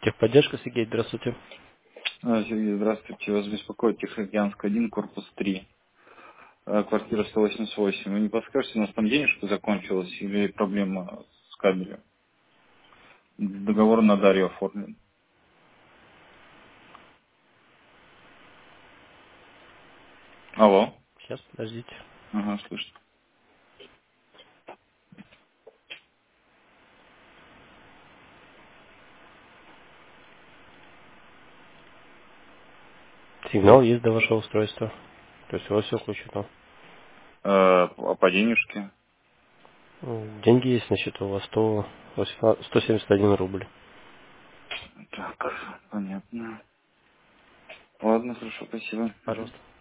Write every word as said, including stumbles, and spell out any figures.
Техподдержка, Сергей, здравствуйте. А, Сергей, здравствуйте. Вас беспокоит Тихоокеанск один, корпус три, а, квартира сто восемьдесят восемь. Вы не подскажете, у нас там денежка закончилась или проблема с кабелем? Договор на Дарью оформлен. Алло. Сейчас, подождите. Ага, слышно. Сигнал есть до вашего устройства. То есть у вас все включено. А, а по денежке? М, Деньги есть на счету, у вас сто восемнадцать сто семьдесят один рубль. Так, понятно. Ладно, хорошо, спасибо. Мгм. Пожалуйста.